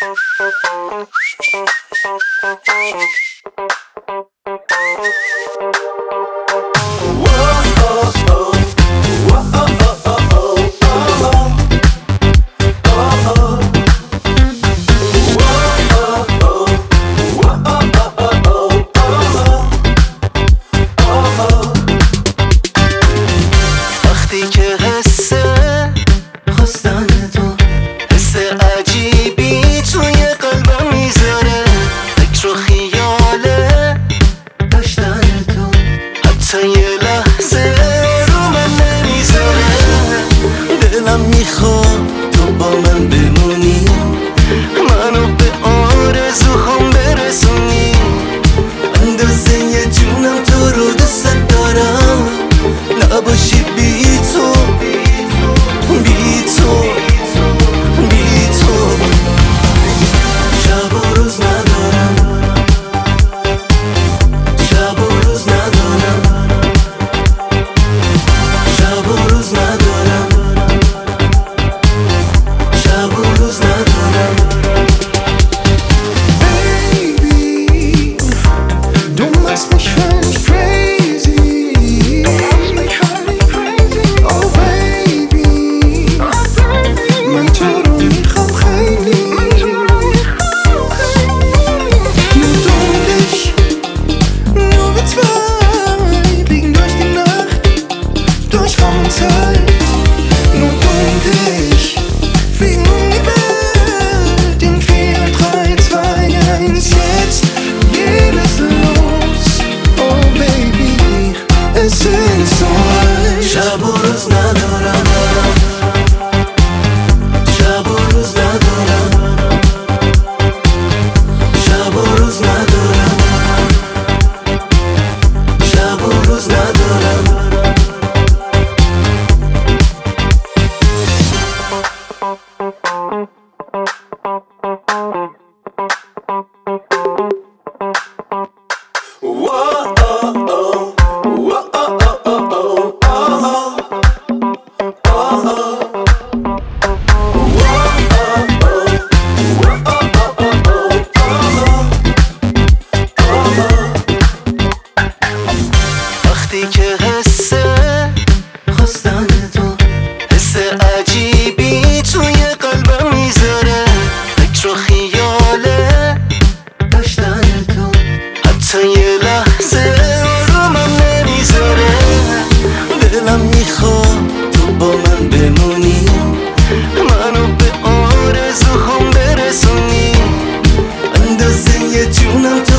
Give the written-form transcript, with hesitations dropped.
وقتی که حس خواستن تو حس عجیبی توی قلبم میذاره، فکر و خیاله داشتن تو حتی یه لحظه رو من نمیذاره. دلم میخواد تو با من بمونی، منو به آرزوهام برسونی، اندازه یه جونم تو رو دوست دارم، نباشی بی تو بی تو بی تو. شب و روز ندارم، شب و روز ندارم، شب و روز ندارم، شب و روز ندارم. Baby, du machst mich völlig crazy. Oh baby, من تو رو میخوام خیلی. Nur du und ich, nur wir zwei, fliegen durch die Nacht, durch Raum und Zeit. Nur du und ich, fliegen um die Welt in 4, 3, 2, 1. Jetzt geht es los, oh baby, es ist so heiß. شب و روز ندارم، شب و روز ندارم، شب و روز ندارم، شب و روز ندارم. وقتی که حس خواستن تو حس عجیبی توی قلبم میذاره، فکر و خیاله داشتن تو حتی یه لحظه رو من نمیذاره. دلم میخواد تو با من بمونی، منو به آرزوهام برسونی، اندازه یه جونم تو